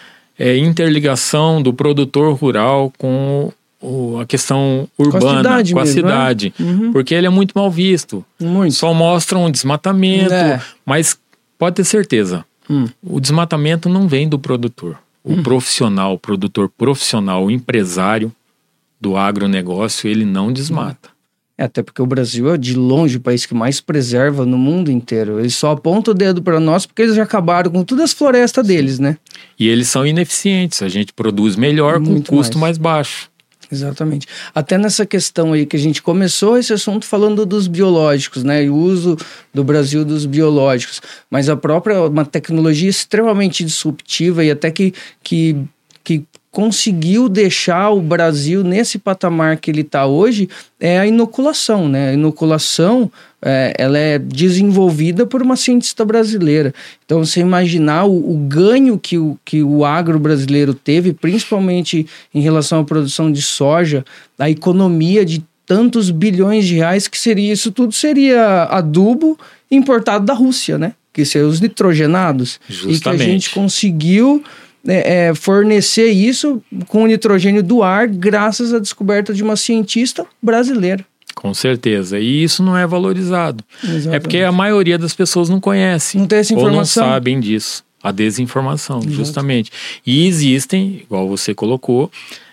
é, interligação do produtor rural com o- a questão urbana, cidade com a mesmo, né? cidade. Uhum. Porque ele é muito mal visto. Muito. Só mostram um desmatamento, É. mas pode ter certeza, Hum. o desmatamento não vem do produtor. O profissional, o produtor profissional, o empresário do agronegócio, ele não desmata. É, até porque o Brasil é de longe o país que mais preserva no mundo inteiro. Eles só apontam o dedo para nós porque eles já acabaram com todas as florestas deles, né? E eles são ineficientes. A gente produz melhor com Muito custo mais. mais baixo. Exatamente. Até nessa questão aí que a gente começou esse assunto falando dos biológicos, né? E o uso do Brasil dos biológicos. Mas a própria, uma tecnologia extremamente disruptiva e até que, que, que conseguiu deixar o Brasil nesse patamar que ele está hoje é a inoculação, né? A inoculação, é, ela é desenvolvida por uma cientista brasileira. Então, você imaginar o, o ganho que o, que o agro brasileiro teve, principalmente em relação à produção de soja, a economia de tantos bilhões de reais, que seria isso tudo seria adubo importado da Rússia, né? Que seriam os nitrogenados. Justamente. E que a gente conseguiu é, é, fornecer isso com o nitrogênio do ar graças à descoberta de uma cientista brasileira. Com certeza. E isso não é valorizado. Exatamente. É porque a maioria das pessoas não conhece. Não tem essa ou não informação. sabem disso. A desinformação, Exato. justamente. E existem, igual você colocou,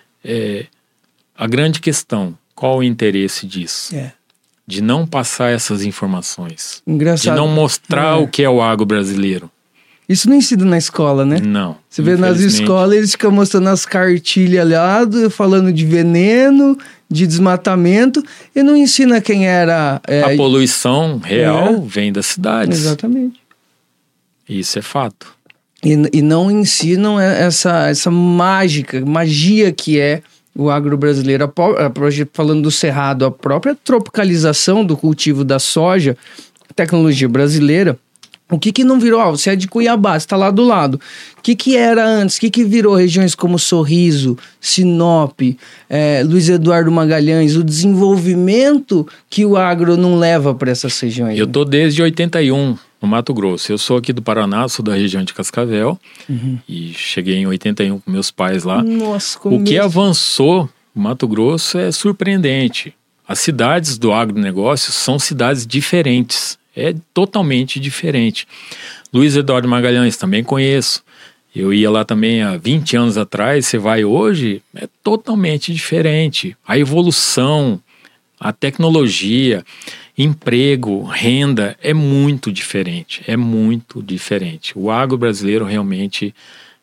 é, a grande questão, qual o interesse disso? É. De não passar essas informações. Engraçado. De não mostrar É. o que é o agro brasileiro. Isso não ensina na escola, né? Não. Você vê nas infelizmente. escolas, eles ficam mostrando as cartilhas lá, do- falando de veneno, de desmatamento, e não ensina quem era... é, A poluição real É. vem das cidades. Exatamente. Isso é fato. E, e não ensinam essa, essa mágica, magia que é o agro brasileiro, falando do cerrado, a própria tropicalização do cultivo da soja, tecnologia brasileira, o que que não virou? Ah, você é de Cuiabá, você está lá do lado. O que que era antes? O que que virou regiões como Sorriso, Sinop, é, Luiz Eduardo Magalhães, o desenvolvimento que o agro não leva para essas regiões? Eu tô desde oitenta e um no Mato Grosso. Eu sou aqui do Paraná, sou da região de Cascavel, uhum. e cheguei em oitenta e um com meus pais lá. Nossa, como o que mesmo? avançou no Mato Grosso é surpreendente. As cidades do agronegócio são cidades diferentes. É totalmente diferente. Luiz Eduardo Magalhães também conheço. Eu ia lá também há vinte anos atrás. Você vai hoje, é totalmente diferente. A evolução, a tecnologia, emprego, renda é muito diferente. É muito diferente. O agro brasileiro realmente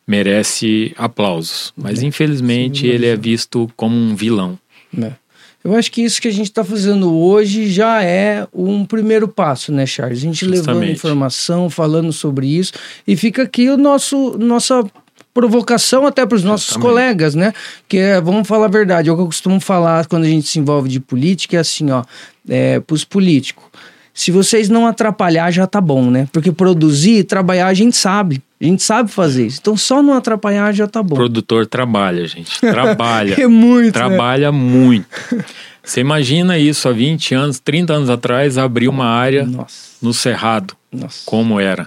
merece aplausos. Mas é, infelizmente ele é visto como um vilão. É. Eu acho que isso que a gente está fazendo hoje já é um primeiro passo, né, Charles? A gente Justamente. levando informação, falando sobre isso, e fica aqui o nosso nossa provocação até para os nossos Justamente. colegas, né? Que é, vamos falar a verdade, é o que eu costumo falar quando a gente se envolve de política, é assim, ó, é, para os políticos. Se vocês não atrapalhar, já tá bom, né? Porque produzir, trabalhar, a gente sabe. A gente sabe fazer isso. Então, só não atrapalhar já tá bom. O produtor trabalha, gente. Trabalha. É muito, Trabalha né? muito. Você imagina isso há vinte anos, trinta anos atrás, abrir uma área Nossa. no Cerrado. Nossa. Como era.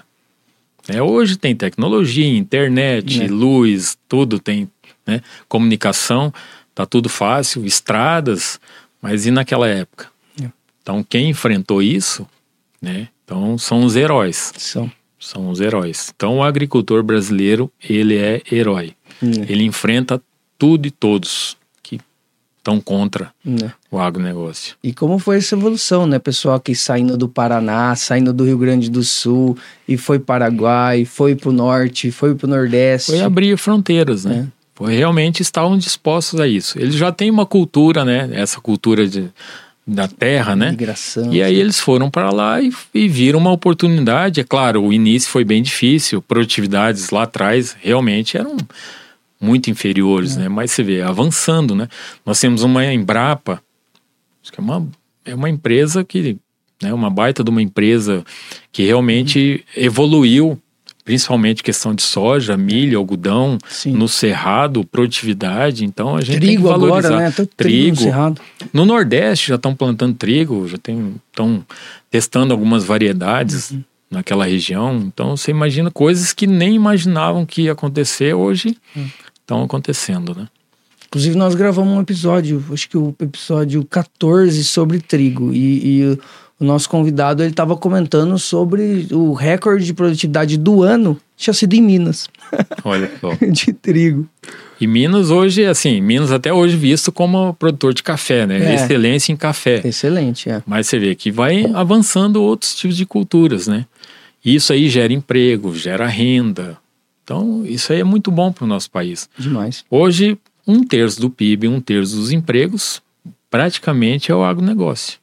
É, hoje tem tecnologia, internet, é. luz, tudo tem, né? Comunicação, tá tudo fácil, estradas, mas e naquela época? É. Então, quem enfrentou isso, né? Então, são os heróis. São. São os heróis. Então, o agricultor brasileiro, ele é herói. É. Ele enfrenta tudo e todos que estão contra é. o agronegócio. E como foi essa evolução, né? Pessoal que saindo do Paraná, saindo do Rio Grande do Sul, e foi Paraguai, foi pro norte, foi pro nordeste. Foi abrir fronteiras, né? É. Foi, realmente estavam dispostos a isso. Eles já têm uma cultura, né? Essa cultura de... da terra, né? Migração, e aí sim. eles foram para lá e, e viram uma oportunidade. É claro, o início foi bem difícil, produtividades lá atrás realmente eram muito inferiores, é. né? Mas você vê, avançando, né? Nós temos uma Embrapa, que é uma, é uma empresa que, né, uma baita de uma empresa que realmente uhum. evoluiu, principalmente questão de soja, milho, algodão, Sim. no cerrado, produtividade. Então a gente trigo tem que valorizar. Agora, né? Tô trigo, trigo. No, no Nordeste já estão plantando trigo, já estão testando algumas variedades uhum. naquela região. Então você imagina coisas que nem imaginavam que ia acontecer, hoje estão uhum. acontecendo, né? Inclusive nós gravamos um episódio, acho que o episódio quatorze sobre trigo, e, e o nosso convidado, ele estava comentando sobre o recorde de produtividade do ano, tinha sido em Minas. Olha só. De trigo. E Minas hoje, assim, Minas até hoje visto como produtor de café, né? É. Excelência em café. Excelente, é. Mas você vê que vai avançando outros tipos de culturas, né? E isso aí gera emprego, gera renda. Então, isso aí é muito bom para o nosso país. Demais. Hoje, um terço do P I B, um terço dos empregos, praticamente é o agronegócio.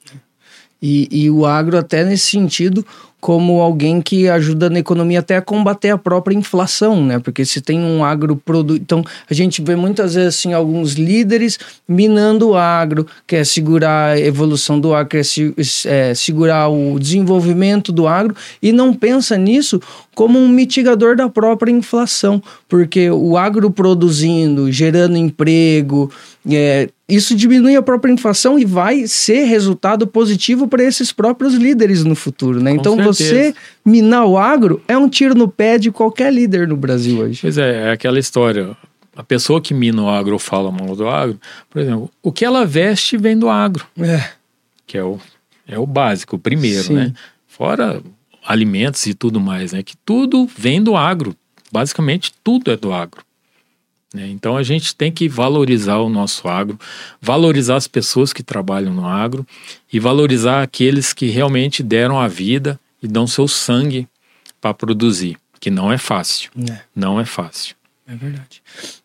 E, e o agro até nesse sentido como alguém que ajuda na economia até a combater a própria inflação, né? Porque se tem um agro produto... Então, a gente vê muitas vezes assim, alguns líderes minando o agro, quer segurar a evolução do agro, quer se, é, segurar o desenvolvimento do agro e não pensa nisso como um mitigador da própria inflação, porque o agro produzindo, gerando emprego, é, isso diminui a própria inflação e vai ser resultado positivo para esses próprios líderes no futuro, né? Com então certeza. Você minar o agro é um tiro no pé de qualquer líder no Brasil hoje. Pois é, é aquela história. A pessoa que mina o agro ou fala mal do agro, por exemplo, o que ela veste vem do agro. É. Que é o, é o básico, o primeiro, Sim. né? Fora alimentos e tudo mais, né? Que tudo vem do agro. Basicamente, tudo é do agro. Né? Então, a gente tem que valorizar o nosso agro, valorizar as pessoas que trabalham no agro e valorizar aqueles que realmente deram a vida e dão seu sangue para produzir, que não é fácil. É. Não é fácil. É verdade.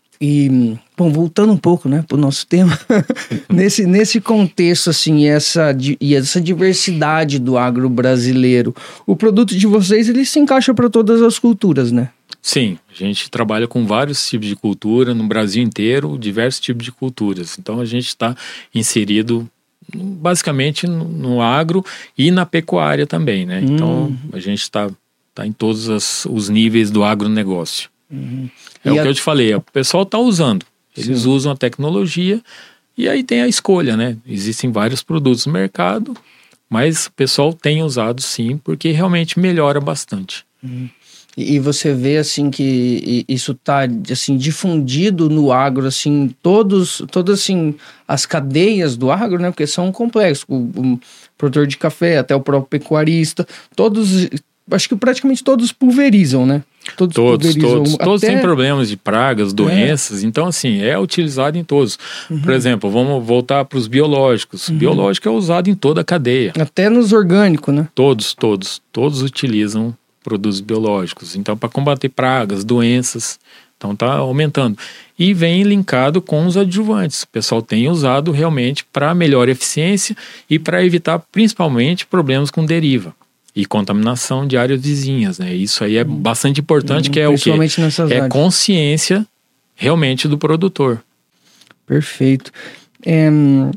E, bom, voltando um pouco, né, para o nosso tema, nesse, nesse contexto, assim, essa, e essa diversidade do agro brasileiro, o produto de vocês, ele se encaixa para todas as culturas, né? Sim, a gente trabalha com vários tipos de cultura no Brasil inteiro, diversos tipos de culturas. Então a gente está inserido basicamente no, no agro e na pecuária também, né? Hum. Então a gente está tá em todos as, os níveis do agronegócio. Uhum. É e o a... que eu te falei, o pessoal está usando. Eles Sim. usam a tecnologia e aí tem a escolha, né? Existem vários produtos no mercado, mas o pessoal tem usado sim, porque realmente melhora bastante. Uhum. E você vê, assim, que isso está, assim, difundido no agro, assim, todos, todas, assim, as cadeias do agro, né? Porque são complexos. O, o produtor de café, até o próprio pecuarista, todos, acho que praticamente todos pulverizam, né? Todos, todos, todos, até... todos têm problemas de pragas, doenças, é. Então, assim, é utilizado em todos. Uhum. Por exemplo, vamos voltar para os biológicos. Uhum. Biológico é usado em toda a cadeia. Até nos orgânicos, né? Todos, todos, todos utilizam produtos biológicos, então para combater pragas, doenças, então está aumentando. E vem linkado com os adjuvantes, o pessoal tem usado realmente para melhor eficiência e para evitar principalmente problemas com deriva e contaminação de áreas vizinhas, né? Isso aí é hum. bastante importante, hum, que é o quê? É áreas. Consciência realmente do produtor. Perfeito. É...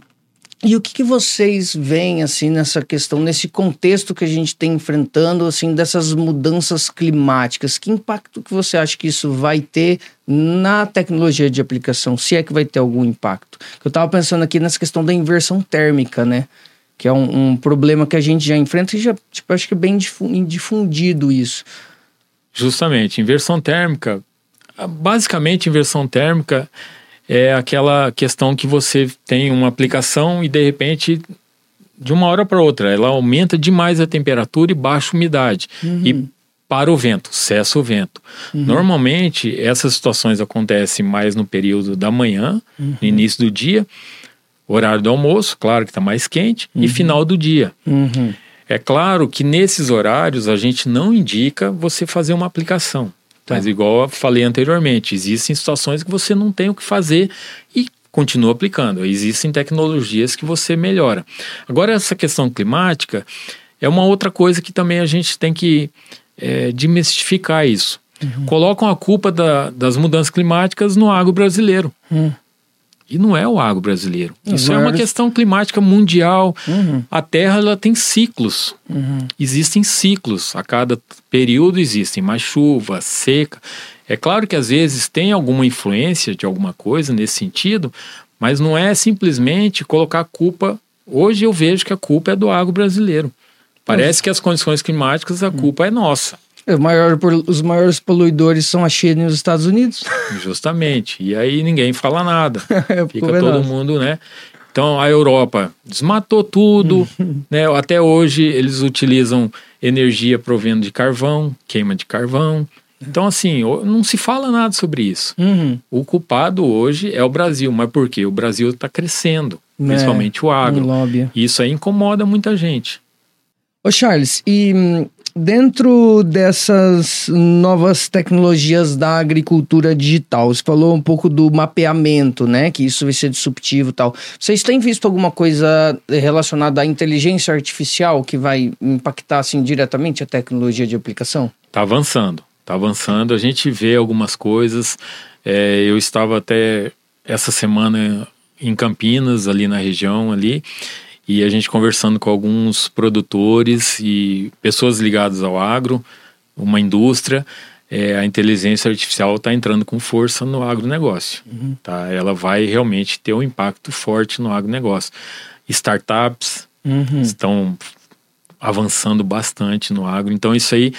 E o que, que vocês veem, assim, nessa questão, nesse contexto que a gente tem enfrentando, assim, dessas mudanças climáticas? Que impacto que você acha que isso vai ter na tecnologia de aplicação? Se é que vai ter algum impacto? Eu estava pensando aqui nessa questão da inversão térmica, né? Que é um, um problema que a gente já enfrenta e já, tipo, acho que é bem difundido isso. Justamente, inversão térmica, basicamente inversão térmica... é aquela questão que você tem uma aplicação e de repente, de uma hora para outra, ela aumenta demais a temperatura e baixa a umidade. Uhum. E para o vento, cessa o vento. Uhum. Normalmente, essas situações acontecem mais no período da manhã, uhum. no início do dia, horário do almoço, claro que está mais quente, uhum. e final do dia. Uhum. É claro que nesses horários a gente não indica você fazer uma aplicação. Mas igual eu falei anteriormente, existem situações que você não tem o que fazer e continua aplicando. Existem tecnologias que você melhora. Agora, essa questão climática é uma outra coisa que também a gente tem que é, desmistificar isso. Uhum. Colocam a culpa da, das mudanças climáticas no agro brasileiro. Uhum. E não é o agro brasileiro. Uhum. Isso é uma questão climática mundial. Uhum. A Terra ela tem ciclos. Uhum. Existem ciclos. A cada período existem mais chuva, seca. É claro que às vezes tem alguma influência de alguma coisa nesse sentido, mas não é simplesmente colocar a culpa. Hoje eu vejo que a culpa é do agro brasileiro. Parece uhum. que as condições climáticas, a culpa uhum. é nossa. O maior, os maiores poluidores são a China e os Estados Unidos. Justamente. E aí ninguém fala nada. É, Fica todo nossa. mundo, né? Então a Europa desmatou tudo, né? Até hoje eles utilizam energia provendo de carvão, queima de carvão. Então assim, não se fala nada sobre isso. Uhum. O culpado hoje é o Brasil. Mas por quê? O Brasil está crescendo, é, principalmente o agro. Um Isso aí incomoda muita gente. Ô Charles, e dentro dessas novas tecnologias da agricultura digital, você falou um pouco do mapeamento, né? Que isso vai ser disruptivo e tal. Vocês têm visto alguma coisa relacionada à inteligência artificial que vai impactar, assim, diretamente a tecnologia de aplicação? Está avançando, está avançando. A gente vê algumas coisas. É, eu estava até essa semana em Campinas, ali na região, ali, e a gente conversando com alguns produtores e pessoas ligadas ao agro, uma indústria, é, a inteligência artificial está entrando com força no agronegócio. Uhum. Tá? Ela vai realmente ter um impacto forte no agronegócio. Startups uhum. estão avançando bastante no agro. Então isso aí,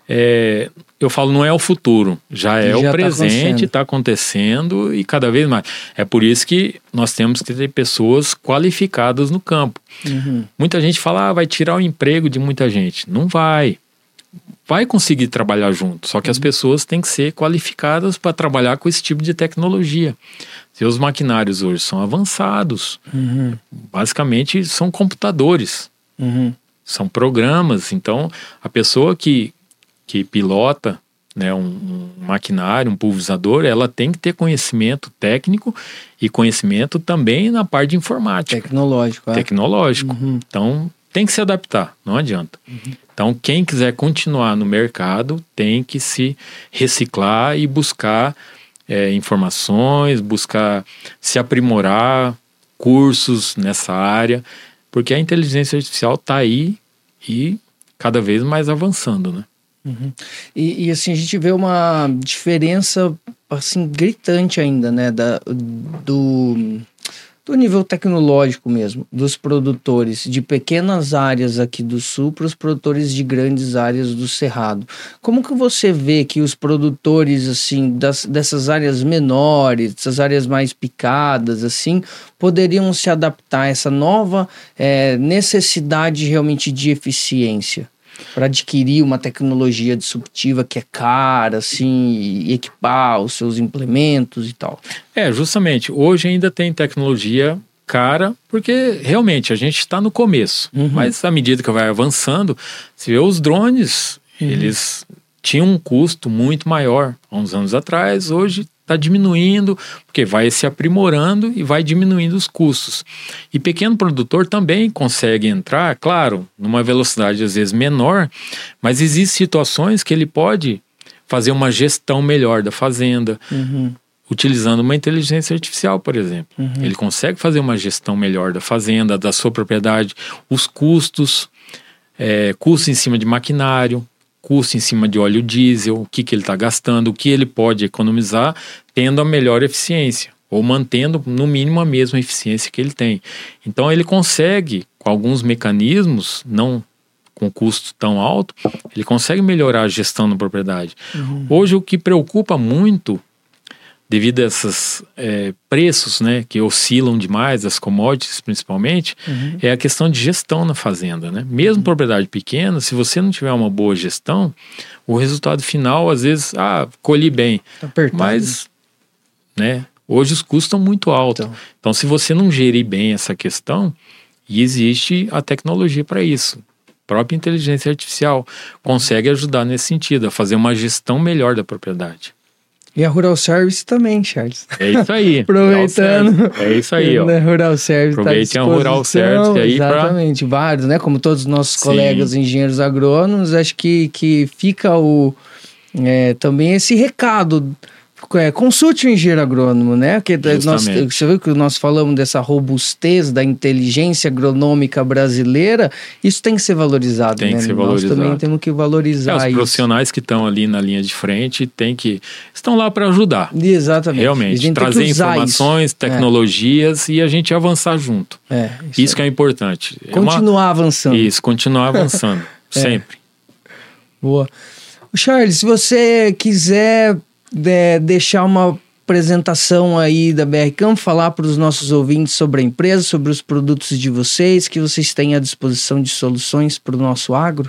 é, eu falo, não é o futuro, já é já o presente, está acontecendo e cada vez mais. É por isso que nós temos que ter pessoas qualificadas no campo. Uhum. Muita gente fala, ah, vai tirar o emprego de muita gente. Não vai. Vai conseguir trabalhar junto, só que uhum. as pessoas têm que ser qualificadas para trabalhar com esse tipo de tecnologia. Seus maquinários hoje são avançados. Uhum. Basicamente são computadores. Uhum. São programas, então a pessoa que, que pilota, né, um, um maquinário, um pulverizador, ela tem que ter conhecimento técnico e conhecimento também na parte de informática. Tecnológico. É. Tecnológico. Uhum. Então tem que se adaptar, não adianta. Uhum. Então, quem quiser continuar no mercado tem que se reciclar e buscar é, informações, buscar se aprimorar, cursos nessa área, porque a inteligência artificial está aí e cada vez mais avançando, né? Uhum. E, e assim, a gente vê uma diferença assim, gritante ainda, né, da, do... do nível tecnológico mesmo, dos produtores de pequenas áreas aqui do sul para os produtores de grandes áreas do Cerrado. Como que você vê que os produtores, assim, das, dessas áreas menores, dessas áreas mais picadas, assim, poderiam se adaptar a essa nova é, necessidade realmente de eficiência? Para adquirir uma tecnologia disruptiva que é cara, assim, e equipar os seus implementos e tal. É, justamente. Hoje ainda tem tecnologia cara, porque realmente a gente está no começo. Uhum. Mas à medida que vai avançando, você vê os drones, uhum. eles tinham um custo muito maior há uns anos atrás, hoje está diminuindo, porque vai se aprimorando e vai diminuindo os custos. E pequeno produtor também consegue entrar, claro, numa velocidade às vezes menor, mas existem situações que ele pode fazer uma gestão melhor da fazenda, uhum. utilizando uma inteligência artificial, por exemplo. Uhum. Ele consegue fazer uma gestão melhor da fazenda, da sua propriedade, os custos, é, custo em cima de maquinário, custo em cima de óleo diesel, o que, que ele está gastando, o que ele pode economizar, tendo a melhor eficiência, ou mantendo no mínimo a mesma eficiência que ele tem. Então ele consegue, com alguns mecanismos, não com custo tão alto, ele consegue melhorar a gestão da propriedade. Uhum. Hoje o que preocupa muito, devido a esses é, preços, né, que oscilam demais, as commodities principalmente, uhum. é a questão de gestão na fazenda, né? Mesmo uhum. propriedade pequena, se você não tiver uma boa gestão, o resultado final, às vezes, ah, colhi bem, tá apertado. Mas, né, hoje os custos estão muito altos. Então. então, se você não gerir bem essa questão, e existe a tecnologia para isso. A própria inteligência artificial consegue ajudar nesse sentido, a fazer uma gestão melhor da propriedade. E a Rural Service também, Charles. É isso aí. Aproveitando. É isso aí, ó. A Rural Service Aproveitem tá a Rural Service aí para... Exatamente, pra... vários, né? Como todos os nossos Sim. colegas engenheiros agrônomos, acho que, que fica o, é, também esse recado. É, consulte o engenheiro agrônomo, né? Que nós, você viu que nós falamos dessa robustez da inteligência agronômica brasileira, isso tem que ser valorizado, tem né? que ser valorizado. Nós também temos que valorizar é, os isso. Os profissionais que estão ali na linha de frente tem que, estão lá para ajudar. Exatamente. Realmente, trazer informações, isso. tecnologias é. e a gente avançar junto. É, isso isso é. que é importante. Continuar é uma... avançando. Isso, continuar avançando, é. sempre. Boa. Charles, se você quiser... De deixar uma apresentação aí da B R Campo, falar para os nossos ouvintes sobre a empresa, sobre os produtos de vocês, que vocês têm à disposição de soluções para o nosso agro?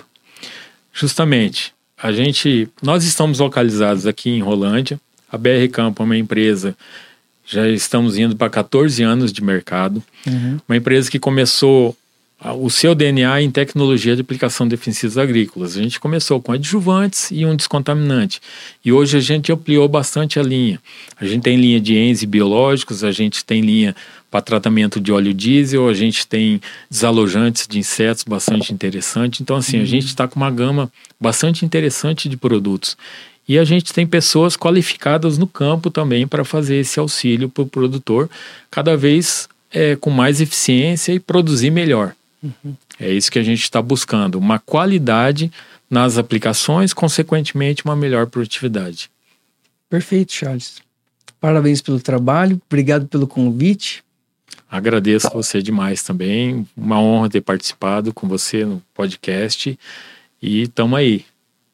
Justamente. A gente, nós estamos localizados aqui em Rolândia. A B R Campo é uma empresa, já estamos indo para catorze anos de mercado. Uhum. Uma empresa que começou o seu D N A em tecnologia de aplicação de defensivos agrícolas. A gente começou com adjuvantes e um descontaminante. E hoje a gente ampliou bastante a linha. A gente tem linha de enzimas biológicos, a gente tem linha para tratamento de óleo diesel, a gente tem desalojantes de insetos bastante interessante. Então, assim, uhum. a gente está com uma gama bastante interessante de produtos. E a gente tem pessoas qualificadas no campo também para fazer esse auxílio para o produtor, cada vez é, com mais eficiência e produzir melhor. Uhum. É isso que a gente está buscando, uma qualidade nas aplicações, consequentemente uma melhor produtividade. Perfeito, Charles. Parabéns pelo trabalho, obrigado pelo convite. Agradeço a você demais também, uma honra ter participado com você no podcast e estamos aí.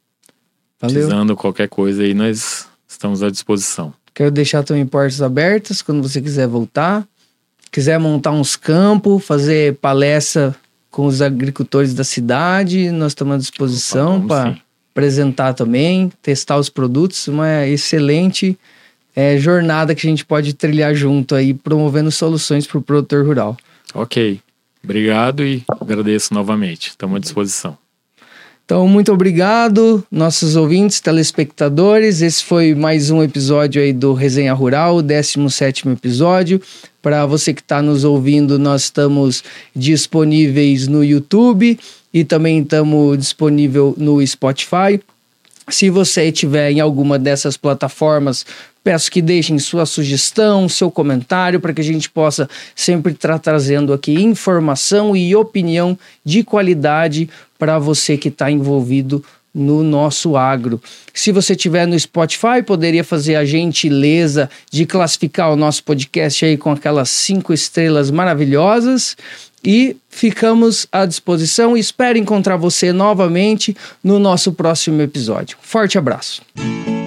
Valeu. Precisando qualquer coisa aí, nós estamos à disposição. Quero deixar também portas abertas quando você quiser voltar. Quiser montar uns campos, fazer palestra com os agricultores da cidade, nós estamos à disposição para apresentar também, testar os produtos, uma excelente é, jornada que a gente pode trilhar junto aí, promovendo soluções para o produtor rural. Ok, obrigado e agradeço novamente, estamos à disposição. Então, muito obrigado, nossos ouvintes, telespectadores. Esse foi mais um episódio aí do Resenha Rural, o décimo sétimo episódio. Para você que está nos ouvindo, nós estamos disponíveis no YouTube e também estamos disponível no Spotify. Se você estiver em alguma dessas plataformas, peço que deixem sua sugestão, seu comentário, para que a gente possa sempre estar trazendo aqui informação e opinião de qualidade para você que está envolvido no nosso agro. Se você estiver no Spotify, poderia fazer a gentileza de classificar o nosso podcast aí com aquelas cinco estrelas maravilhosas. E ficamos à disposição e espero encontrar você novamente no nosso próximo episódio. Forte abraço!